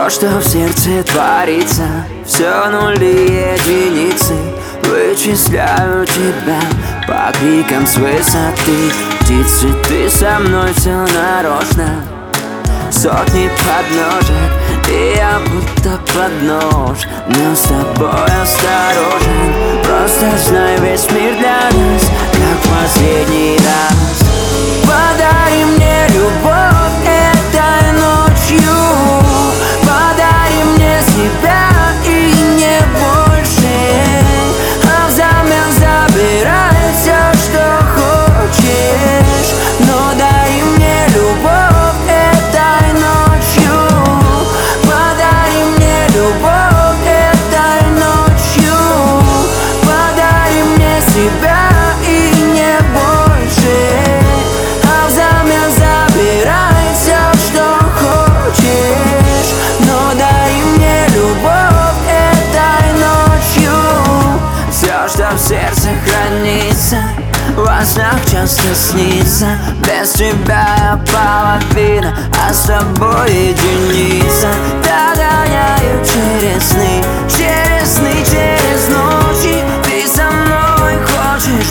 Все, что в сердце творится, все нули и единицы. Вычисляю тебя по крикам с высоты. Птицы, ты со мной все нарочно. Сотни подножек, и я будто под нож. Но с тобой осторожен. Просто знай, весь мир для нас, как последний раз. Подари мне любовь этой ночью. Подари мне себя и не больше. А взамен забирай все, что хочешь. Но дари мне любовь этой ночью. Подари мне любовь этой ночью. Подари мне себя и не больше. А взамен забирай все, что хочешь. Но дари мне любовь этой ночью. Все, что в сердце хранится, во снах часто снится. Без тебя я половина, а с тобой единица. Догоняю через сны, через сны, через ночи. Ты со мной хочешь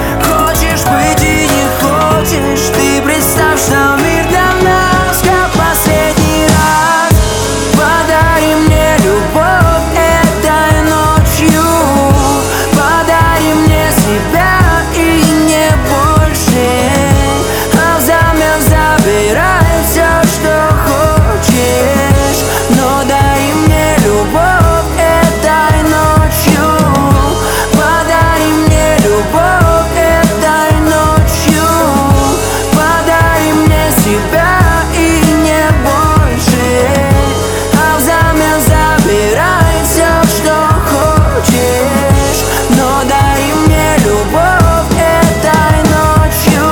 быть и не хочешь. Ты представь, что мир для нас, как последний раз. Подари мне любовь этой ночью. Подари мне себя и не больше. А взамен забирай все, что хочешь. Но дари мне любовь этой ночью. Подари мне любовь этой ночью. Подари мне себя и не больше. А взамен забирай все, что хочешь. Но дари мне любовь этой ночью.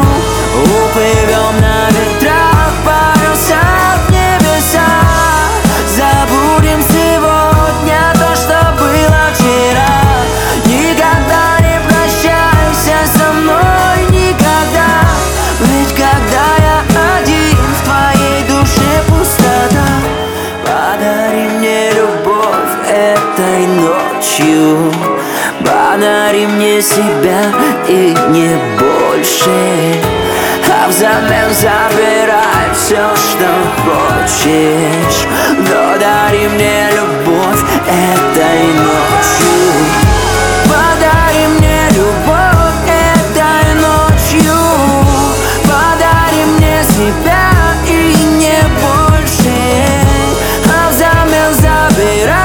Уплывем на ветрах, паруса в небеса. Забудем сегодня то, что было вчера. Никогда не прощайся со мной, никогда. Ведь когда я один, в твоей душе пустота. Подари мне любовь этой ночью. Подари мне себя и не больше. А взамен забирай все, что хочешь. Но дари мне любовь этой ночью. Подари мне любовь этой ночью. Подари мне себя и не больше. А взамен забирай